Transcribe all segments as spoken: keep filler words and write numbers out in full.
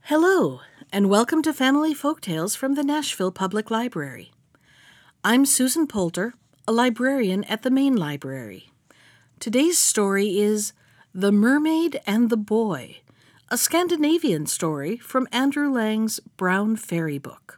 Hello, and welcome to Family Folktales from the Nashville Public Library. I'm Susan Poulter, a librarian at the Main Library. Today's story is The Mermaid and the Boy, a Scandinavian story from Andrew Lang's Brown Fairy Book.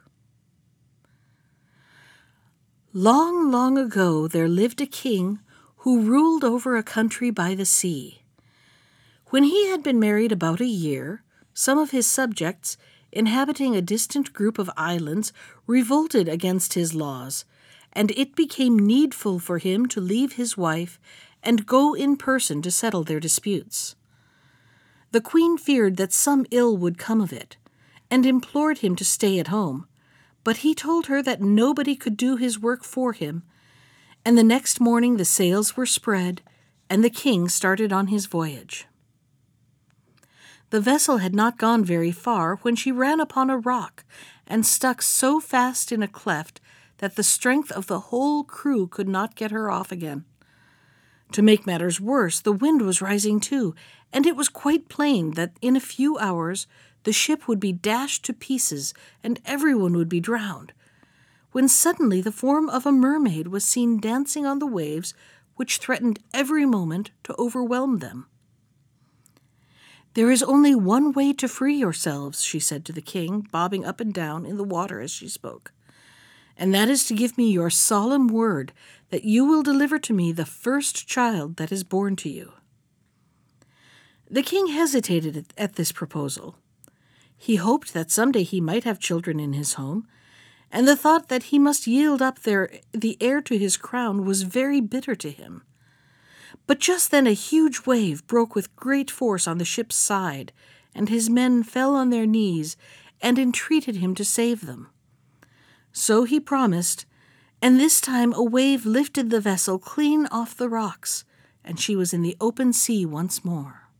Long, long ago there lived a king who ruled over a country by the sea. When he had been married about a year, some of his subjects, inhabiting a distant group of islands, revolted against his laws, and it became needful for him to leave his wife and go in person to settle their disputes. The queen feared that some ill would come of it, and implored him to stay at home, but he told her that nobody could do his work for him, and the next morning the sails were spread, and the king started on his voyage. The vessel had not gone very far when she ran upon a rock and stuck so fast in a cleft that the strength of the whole crew could not get her off again. To make matters worse, the wind was rising too, and it was quite plain that in a few hours the ship would be dashed to pieces and everyone would be drowned, when suddenly the form of a mermaid was seen dancing on the waves, which threatened every moment to overwhelm them. "There is only one way to free yourselves," she said to the king, bobbing up and down in the water as she spoke, "and that is to give me your solemn word that you will deliver to me the first child that is born to you." The king hesitated at this proposal. He hoped that someday he might have children in his home, and the thought that he must yield up their, the heir to his crown was very bitter to him. But just then a huge wave broke with great force on the ship's side, and his men fell on their knees and entreated him to save them. So he promised, and this time a wave lifted the vessel clean off the rocks, and she was in the open sea once more.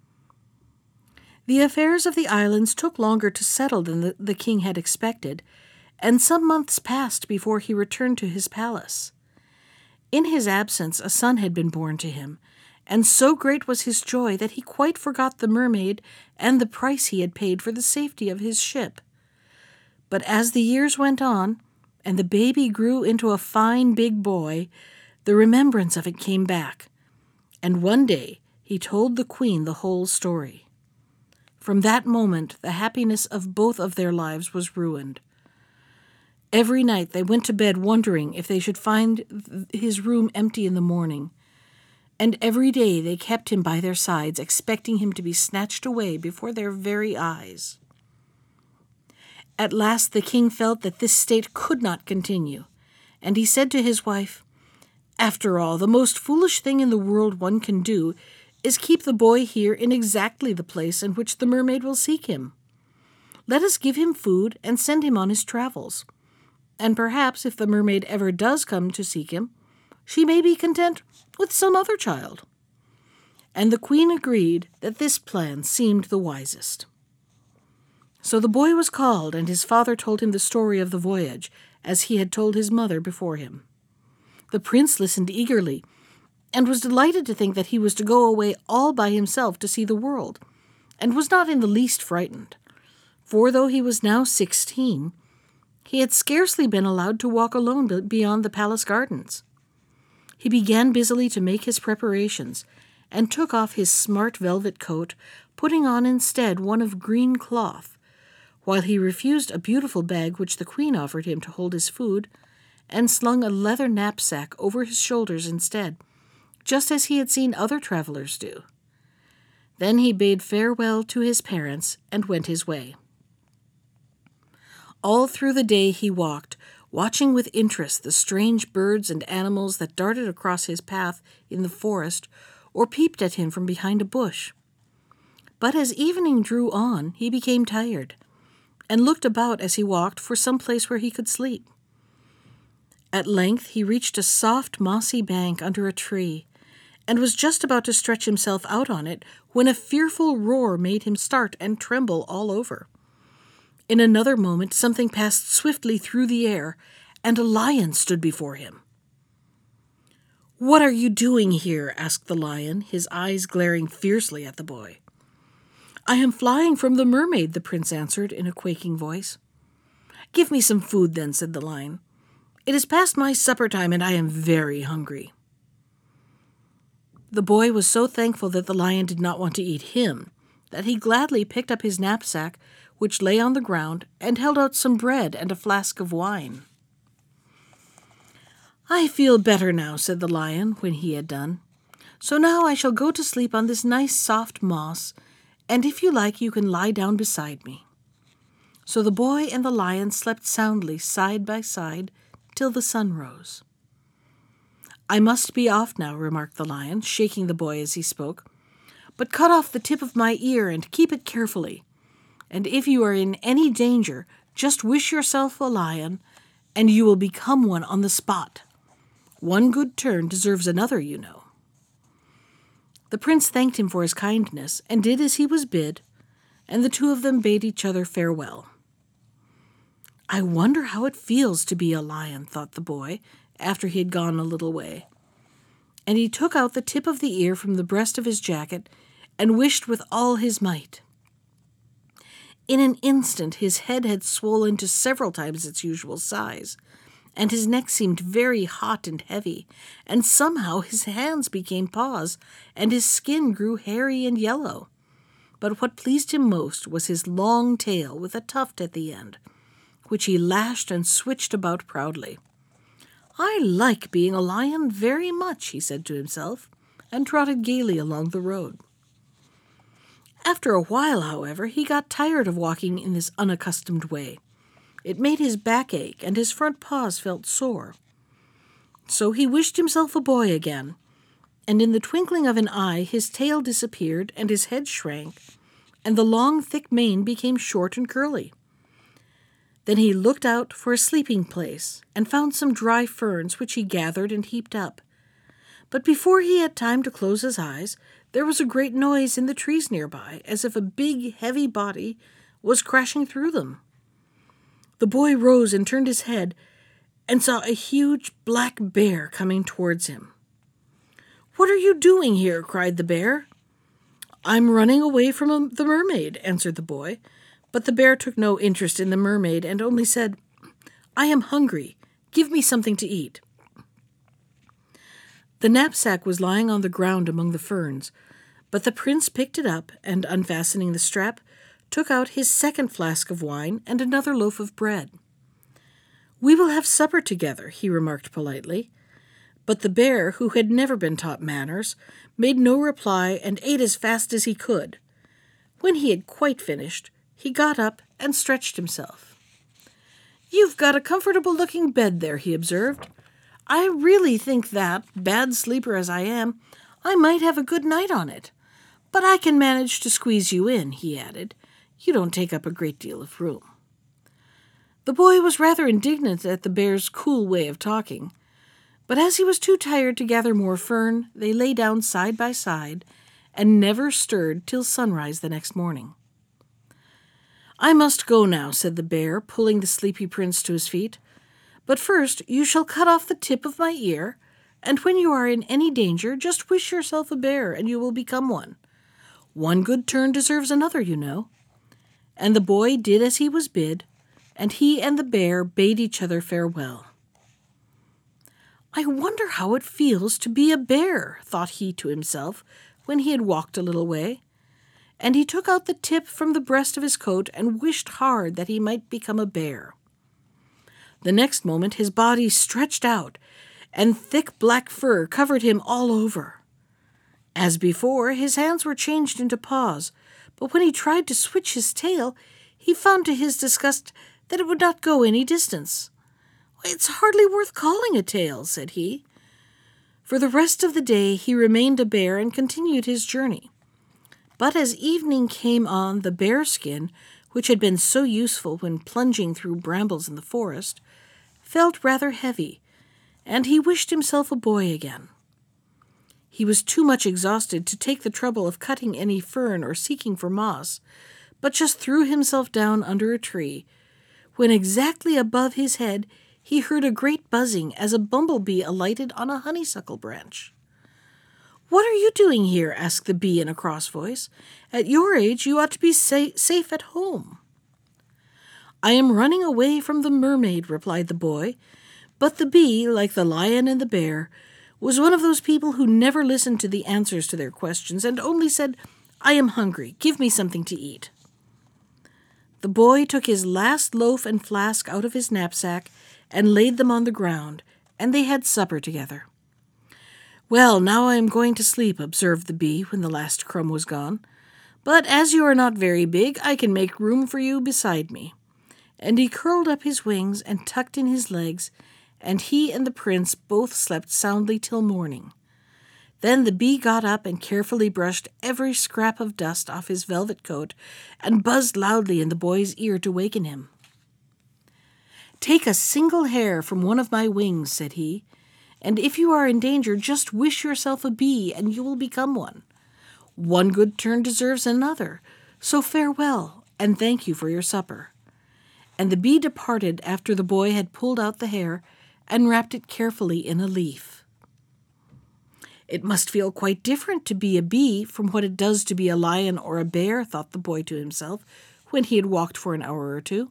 The affairs of the islands took longer to settle than the, the king had expected, and some months passed before he returned to his palace. In his absence a son had been born to him, and so great was his joy that he quite forgot the mermaid and the price he had paid for the safety of his ship. But as the years went on, and the baby grew into a fine big boy, the remembrance of it came back, and one day he told the queen the whole story. From that moment the happiness of both of their lives was ruined. Every night they went to bed wondering if they should find his room empty in the morning, and every day they kept him by their sides, expecting him to be snatched away before their very eyes. At last the king felt that this state could not continue, and he said to his wife, "After all, the most foolish thing in the world one can do is keep the boy here in exactly the place in which the mermaid will seek him. Let us give him food and send him on his travels. And perhaps if the mermaid ever does come to seek him, she may be content with some other child." And the queen agreed that this plan seemed the wisest. So the boy was called, and his father told him the story of the voyage, as he had told his mother before him. The prince listened eagerly, and was delighted to think that he was to go away all by himself to see the world, and was not in the least frightened, for though he was now sixteen, he had scarcely been allowed to walk alone beyond the palace gardens. He began busily to make his preparations, and took off his smart velvet coat, putting on instead one of green cloth, while he refused a beautiful bag which the queen offered him to hold his food, and slung a leather knapsack over his shoulders instead, just as he had seen other travelers do. Then he bade farewell to his parents and went his way. All through the day he walked, watching with interest the strange birds and animals that darted across his path in the forest or peeped at him from behind a bush. But as evening drew on, he became tired, and looked about as he walked for some place where he could sleep. At length he reached a soft mossy bank under a tree, and was just about to stretch himself out on it when a fearful roar made him start and tremble all over. In another moment something passed swiftly through the air, and a lion stood before him. "What are you doing here?" asked the lion, his eyes glaring fiercely at the boy. "I am flying from the mermaid," the prince answered in a quaking voice. "Give me some food then," said the lion. "It is past my supper time, and I am very hungry." The boy was so thankful that the lion did not want to eat him that he gladly picked up his knapsack, which lay on the ground, and held out some bread and a flask of wine. "I feel better now," said the lion when he had done. "So now I shall go to sleep on this nice soft moss, and if you like you can lie down beside me." So the boy and the lion slept soundly side by side till the sun rose. "I must be off now," remarked the lion, shaking the boy as he spoke. "But cut off the tip of my ear and keep it carefully. And if you are in any danger, just wish yourself a lion, and you will become one on the spot. One good turn deserves another, you know." The prince thanked him for his kindness, and did as he was bid, and the two of them bade each other farewell. "I wonder how it feels to be a lion," thought the boy, after he had gone a little way. And he took out the tip of the ear from the breast of his jacket and wished with all his might. In an instant his head had swollen to several times its usual size, and his neck seemed very hot and heavy, and somehow his hands became paws, and his skin grew hairy and yellow. But what pleased him most was his long tail with a tuft at the end, which he lashed and switched about proudly. "I like being a lion very much," he said to himself, and trotted gaily along the road. After a while, however, he got tired of walking in this unaccustomed way. It made his back ache, and his front paws felt sore. So he wished himself a boy again, and in the twinkling of an eye his tail disappeared, and his head shrank, and the long thick mane became short and curly. Then he looked out for a sleeping place, and found some dry ferns, which he gathered and heaped up. But before he had time to close his eyes, there was a great noise in the trees nearby, as if a big, heavy body was crashing through them. The boy rose and turned his head, and saw a huge black bear coming towards him. "What are you doing here?" cried the bear. "I'm running away from a, the mermaid," answered the boy. But the bear took no interest in the mermaid, and only said, "I am hungry. Give me something to eat." The knapsack was lying on the ground among the ferns, but the prince picked it up, and unfastening the strap, took out his second flask of wine and another loaf of bread. "We will have supper together," he remarked politely. But the bear, who had never been taught manners, made no reply and ate as fast as he could. When he had quite finished, he got up and stretched himself. "You've got a comfortable-looking bed there," he observed. "I really think that, bad sleeper as I am, I might have a good night on it. But I can manage to squeeze you in," he added. "You don't take up a great deal of room." The boy was rather indignant at the bear's cool way of talking, but as he was too tired to gather more fern, they lay down side by side and never stirred till sunrise the next morning. "I must go now," said the bear, pulling the sleepy prince to his feet. "But first you shall cut off the tip of my ear, and when you are in any danger, just wish yourself a bear, and you will become one. One good turn deserves another, you know." And the boy did as he was bid, and he and the bear bade each other farewell. "I wonder how it feels to be a bear," thought he to himself, when he had walked a little way. And he took out the tip from the breast of his coat and wished hard that he might become a bear. The next moment his body stretched out, and thick black fur covered him all over. As before, his hands were changed into paws, but when he tried to switch his tail, he found to his disgust that it would not go any distance. "It's hardly worth calling a tail," said he. For the rest of the day he remained a bear and continued his journey. But as evening came on, the bearskin, which had been so useful when plunging through brambles in the forest, felt rather heavy, and he wished himself a boy again. He was too much exhausted to take the trouble of cutting any fern or seeking for moss, but just threw himself down under a tree, when exactly above his head he heard a great buzzing as a bumblebee alighted on a honeysuckle branch. "What are you doing here?" asked the bee in a cross voice. "At your age, you ought to be sa- safe at home." "I am running away from the mermaid," replied the boy. But the bee, like the lion and the bear, was one of those people who never listened to the answers to their questions and only said, "I am hungry. Give me something to eat." The boy took his last loaf and flask out of his knapsack and laid them on the ground, and they had supper together. "Well, now I am going to sleep," observed the bee when the last crumb was gone. "But as you are not very big, I can make room for you beside me." And he curled up his wings and tucked in his legs, and he and the prince both slept soundly till morning. Then the bee got up and carefully brushed every scrap of dust off his velvet coat and buzzed loudly in the boy's ear to waken him. "Take a single hair from one of my wings," said he, "and if you are in danger, just wish yourself a bee and you will become one. One good turn deserves another, so farewell and thank you for your supper." And the bee departed after the boy had pulled out the hair and wrapped it carefully in a leaf. "It must feel quite different to be a bee from what it does to be a lion or a bear," thought the boy to himself when he had walked for an hour or two.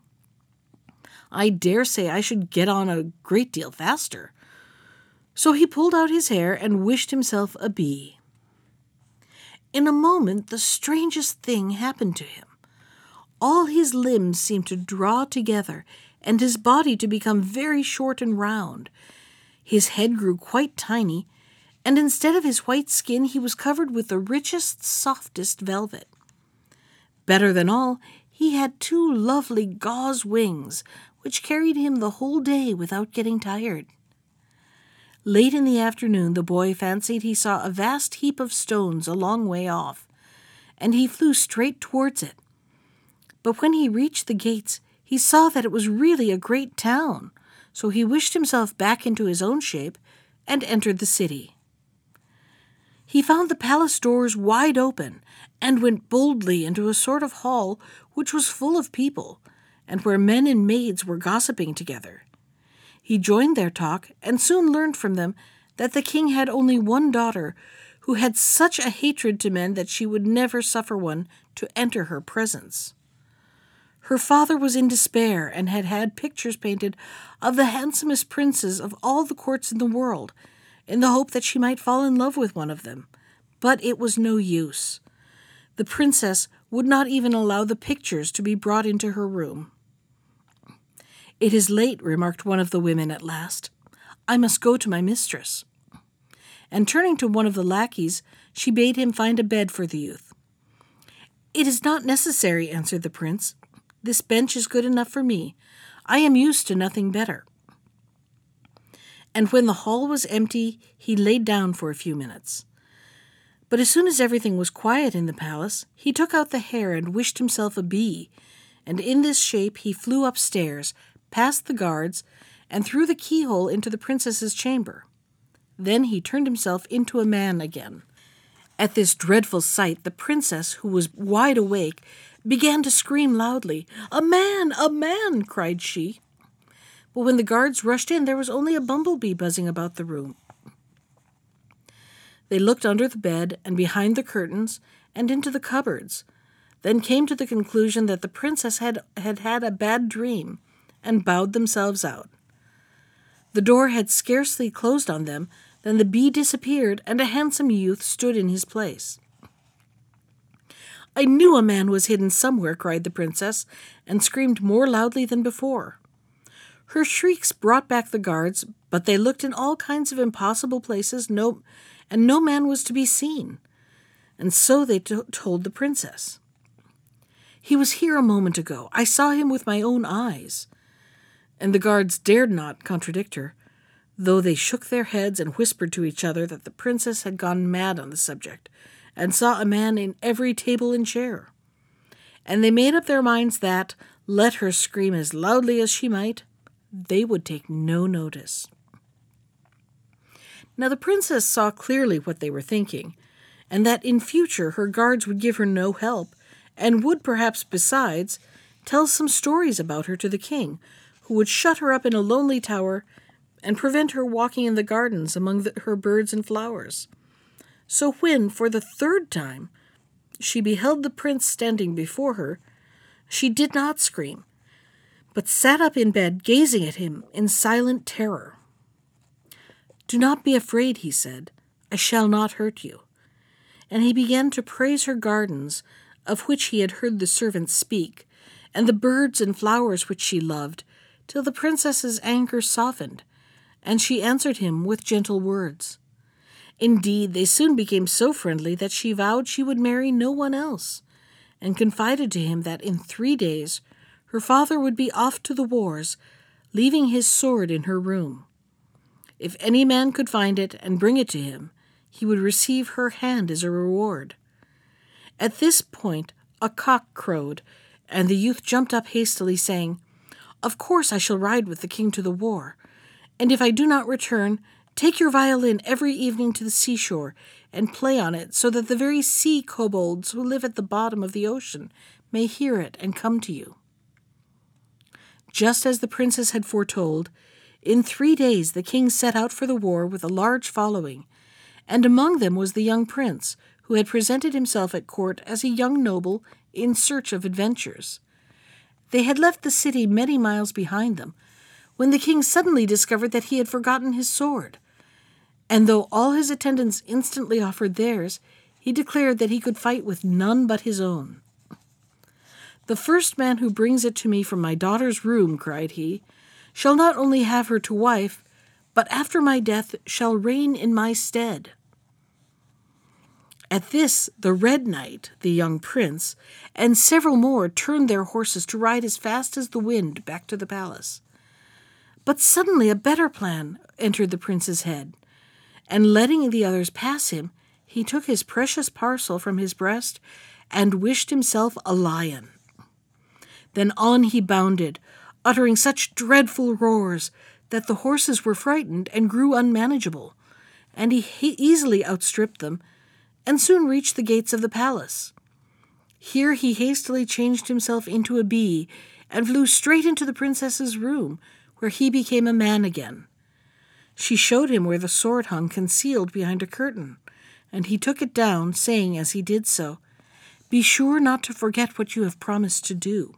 "I dare say I should get on a great deal faster." So he pulled out his hair and wished himself a bee. In a moment the strangest thing happened to him. All his limbs seemed to draw together, and his body to become very short and round. His head grew quite tiny, and instead of his white skin he was covered with the richest, softest velvet. Better than all, he had two lovely gauze wings, which carried him the whole day without getting tired. Late in the afternoon the boy fancied he saw a vast heap of stones a long way off, and he flew straight towards it. But when he reached the gates, he saw that it was really a great town, so he wished himself back into his own shape and entered the city. He found the palace doors wide open and went boldly into a sort of hall which was full of people, and where men and maids were gossiping together. He joined their talk and soon learned from them that the king had only one daughter who had such a hatred to men that she would never suffer one to enter her presence. Her father was in despair and had had pictures painted of the handsomest princes of all the courts in the world, in the hope that she might fall in love with one of them. But it was no use. The princess would not even allow the pictures to be brought into her room. "It is late," remarked one of the women at last. "I must go to my mistress." And turning to one of the lackeys, she bade him find a bed for the youth. "It is not necessary," answered the prince. "This bench is good enough for me. I am used to nothing better." And when the hall was empty, he laid down for a few minutes. But as soon as everything was quiet in the palace, he took out the hair and wished himself a bee, and in this shape he flew upstairs, past the guards, and through the keyhole into the princess's chamber. Then he turned himself into a man again. At this dreadful sight, the princess, who was wide awake, began to scream loudly. "A man! A man!" cried she. But when the guards rushed in, there was only a bumblebee buzzing about the room. They looked under the bed and behind the curtains and into the cupboards, then came to the conclusion that the princess had had, had a bad dream, and bowed themselves out. The door had scarcely closed on them than the bee disappeared, and a handsome youth stood in his place. "I knew a man was hidden somewhere," cried the princess, and screamed more loudly than before. Her shrieks brought back the guards, but they looked in all kinds of impossible places, no, and no man was to be seen. And so they t- told the princess. "He was here a moment ago. I saw him with my own eyes." And the guards dared not contradict her, though they shook their heads and whispered to each other that the princess had gone mad on the subject, and saw a man in every table and chair. And they made up their minds that, let her scream as loudly as she might, they would take no notice. Now the princess saw clearly what they were thinking, and that in future her guards would give her no help, and would perhaps, besides, tell some stories about her to the king, who would shut her up in a lonely tower and prevent her walking in the gardens among the, her birds and flowers. So when, for the third time, she beheld the prince standing before her, she did not scream, but sat up in bed gazing at him in silent terror. "Do not be afraid," he said. "I shall not hurt you." And he began to praise her gardens, of which he had heard the servants speak, and the birds and flowers which she loved, till the princess's anger softened, and she answered him with gentle words. Indeed, they soon became so friendly that she vowed she would marry no one else, and confided to him that in three days her father would be off to the wars, leaving his sword in her room. If any man could find it and bring it to him, he would receive her hand as a reward. At this point a cock crowed, and the youth jumped up hastily, saying, "Of course I shall ride with the king to the war, and if I do not return, take your violin every evening to the seashore and play on it so that the very sea kobolds who live at the bottom of the ocean may hear it and come to you." Just as the princess had foretold, in three days the king set out for the war with a large following, and among them was the young prince, who had presented himself at court as a young noble in search of adventures. They had left the city many miles behind them, when the king suddenly discovered that he had forgotten his sword, and though all his attendants instantly offered theirs, he declared that he could fight with none but his own. "The first man who brings it to me from my daughter's room," cried he, "shall not only have her to wife, but after my death shall reign in my stead." At this the Red Knight, the young prince, and several more turned their horses to ride as fast as the wind back to the palace. But suddenly a better plan entered the prince's head, and letting the others pass him, he took his precious parcel from his breast and wished himself a lion. Then on he bounded, uttering such dreadful roars that the horses were frightened and grew unmanageable, and he ha- easily outstripped them, and soon reached the gates of the palace. Here he hastily changed himself into a bee, and flew straight into the princess's room, where he became a man again. She showed him where the sword hung concealed behind a curtain, and he took it down, saying as he did so, "Be sure not to forget what you have promised to do."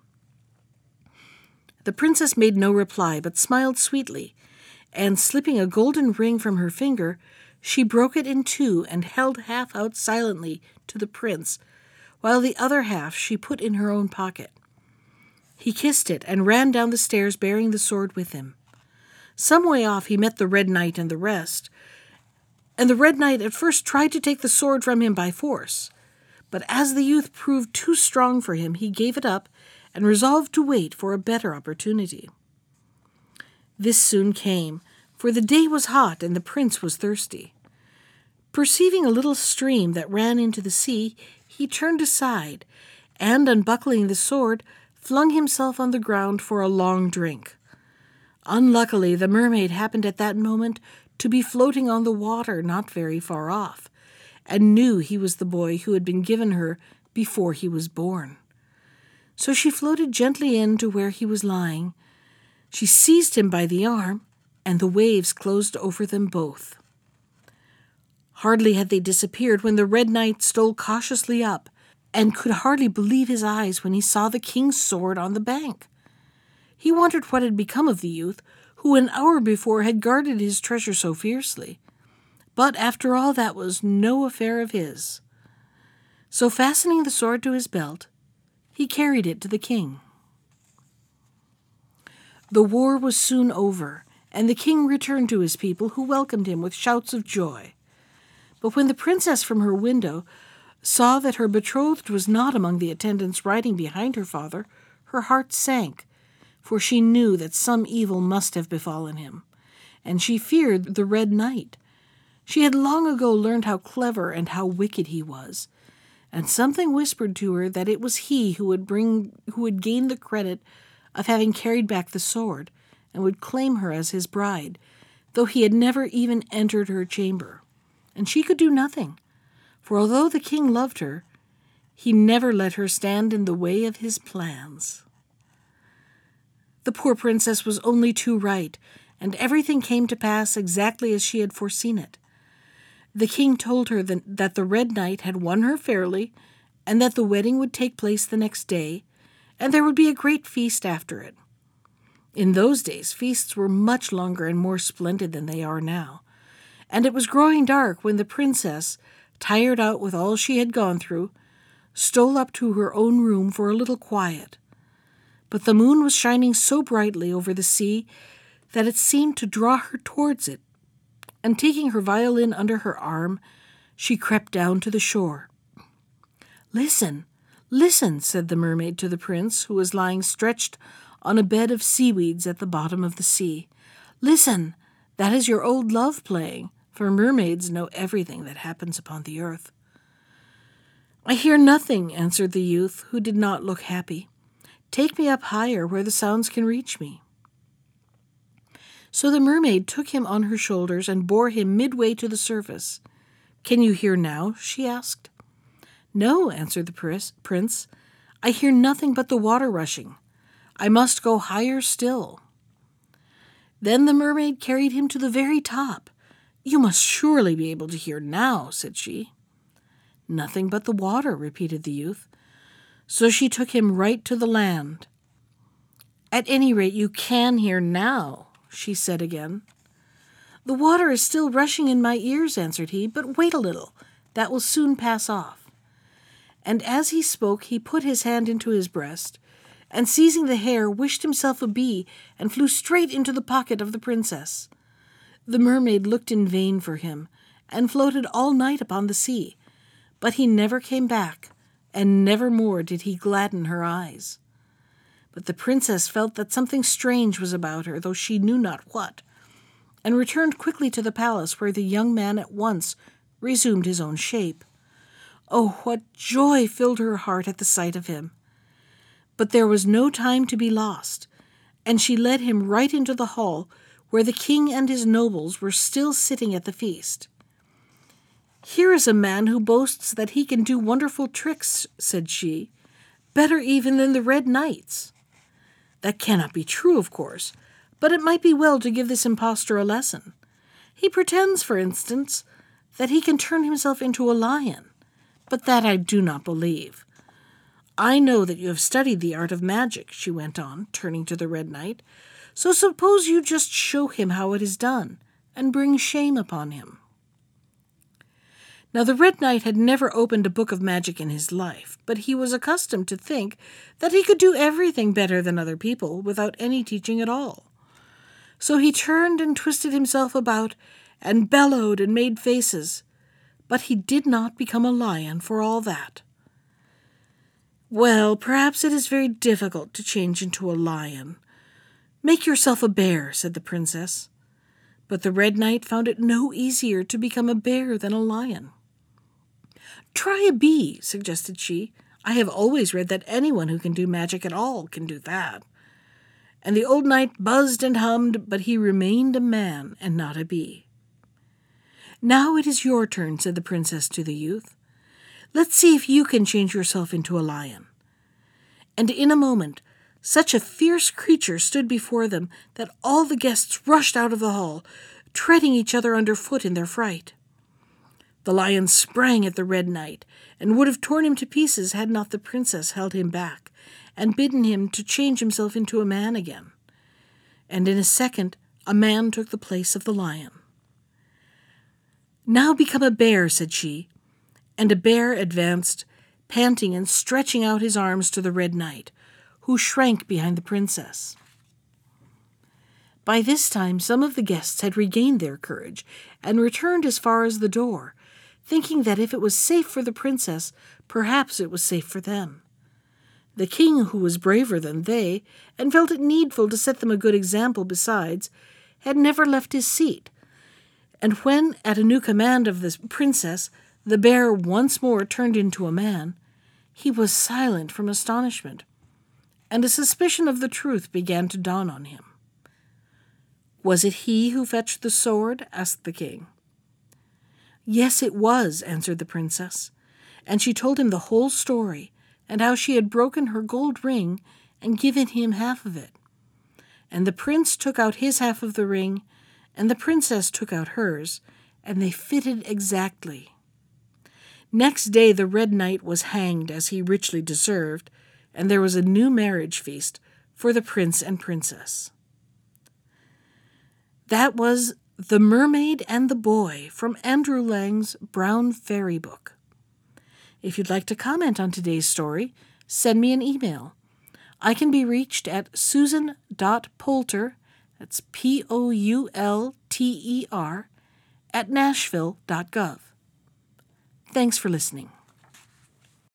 The princess made no reply, but smiled sweetly, and slipping a golden ring from her finger, she broke it in two and held half out silently to the prince, while the other half she put in her own pocket. He kissed it and ran down the stairs bearing the sword with him. Some way off he met the Red Knight and the rest, and the Red Knight at first tried to take the sword from him by force, but as the youth proved too strong for him, he gave it up and resolved to wait for a better opportunity. This soon came, for the day was hot and the prince was thirsty. Perceiving a little stream that ran into the sea, he turned aside, and, unbuckling the sword, flung himself on the ground for a long drink. Unluckily, the mermaid happened at that moment to be floating on the water not very far off, and knew he was the boy who had been given her before he was born. So she floated gently in to where he was lying. She seized him by the arm, and the waves closed over them both. Hardly had they disappeared when the Red Knight stole cautiously up, and could hardly believe his eyes when he saw the king's sword on the bank. He wondered what had become of the youth, who an hour before had guarded his treasure so fiercely. But after all, that was no affair of his. So fastening the sword to his belt, he carried it to the king. The war was soon over, and the king returned to his people, who welcomed him with shouts of joy. But when the princess from her window saw that her betrothed was not among the attendants riding behind her father, her heart sank, for she knew that some evil must have befallen him, and she feared the Red Knight. She had long ago learned how clever and how wicked he was, and something whispered to her that it was he who would bring, who would gain the credit of having carried back the sword, and would claim her as his bride, though he had never even entered her chamber. And she could do nothing, for although the king loved her, he never let her stand in the way of his plans. The poor princess was only too right, and everything came to pass exactly as she had foreseen it. The king told her that the Red Knight had won her fairly, and that the wedding would take place the next day, and there would be a great feast after it. In those days, feasts were much longer and more splendid than they are now, and it was growing dark when the princess, tired out with all she had gone through, stole up to her own room for a little quiet. But the moon was shining so brightly over the sea that it seemed to draw her towards it, and taking her violin under her arm, she crept down to the shore. "Listen, listen," said the mermaid to the prince, who was lying stretched on a bed of seaweeds at the bottom of the sea. "Listen, that is your old love playing, for mermaids know everything that happens upon the earth." "I hear nothing," answered the youth, who did not look happy. "Take me up higher where the sounds can reach me." So the mermaid took him on her shoulders and bore him midway to the surface. "Can you hear now?" she asked. "No," answered the prince. "I hear nothing but the water rushing. I must go higher still." Then the mermaid carried him to the very top. "You must surely be able to hear now," said she. "Nothing but the water," repeated the youth. So she took him right to the land. "At any rate, you can hear now," she said again. "The water is still rushing in my ears," answered he, "but wait a little. That will soon pass off." And as he spoke, he put his hand into his breast, and seizing the hair, wished himself a bee, and flew straight into the pocket of the princess. The mermaid looked in vain for him, and floated all night upon the sea, but he never came back, and never more did he gladden her eyes. But the princess felt that something strange was about her, though she knew not what, and returned quickly to the palace, where the young man at once resumed his own shape. Oh, what joy filled her heart at the sight of him! But there was no time to be lost, and she led him right into the hall, where the king and his nobles were still sitting at the feast. "Here is a man who boasts that he can do wonderful tricks," said she, "better even than the Red Knights. That cannot be true, of course, but it might be well to give this impostor a lesson. He pretends, for instance, that he can turn himself into a lion, but that I do not believe. I know that you have studied the art of magic," she went on, turning to the Red Knight, "so suppose you just show him how it is done, and bring shame upon him." Now the Red Knight had never opened a book of magic in his life, but he was accustomed to think that he could do everything better than other people without any teaching at all. So he turned and twisted himself about, and bellowed and made faces, but he did not become a lion for all that. "Well, perhaps it is very difficult to change into a lion. Make yourself a bear," said the princess. But the Red Knight found it no easier to become a bear than a lion. "Try a bee," suggested she. "I have always read that anyone who can do magic at all can do that." And the old knight buzzed and hummed, but he remained a man and not a bee. "Now it is your turn," said the princess to the youth. "Let's see if you can change yourself into a lion." And in a moment, such a fierce creature stood before them that all the guests rushed out of the hall, treading each other underfoot in their fright. The lion sprang at the Red Knight, and would have torn him to pieces had not the princess held him back, and bidden him to change himself into a man again. And in a second, a man took the place of the lion. "Now become a bear," said she, and a bear advanced, panting and stretching out his arms to the Red Knight, who shrank behind the princess. By this time some of the guests had regained their courage, and returned as far as the door, thinking that if it was safe for the princess, perhaps it was safe for them. The king, who was braver than they, and felt it needful to set them a good example besides, had never left his seat, and when, at a new command of the princess, the bear once more turned into a man, he was silent from astonishment, and a suspicion of the truth began to dawn on him. "Was it he who fetched the sword?" asked the king. "Yes, it was," answered the princess, and she told him the whole story, and how she had broken her gold ring and given him half of it. And the prince took out his half of the ring, and the princess took out hers, and they fitted exactly. Next day the Red Knight was hanged, as he richly deserved, and there was a new marriage feast for the prince and princess. That was The Mermaid and the Boy from Andrew Lang's Brown Fairy Book. If you'd like to comment on today's story, send me an email. I can be reached at susan dot poulter, that's P O U L T E R, at nashville dot gov. Thanks for listening.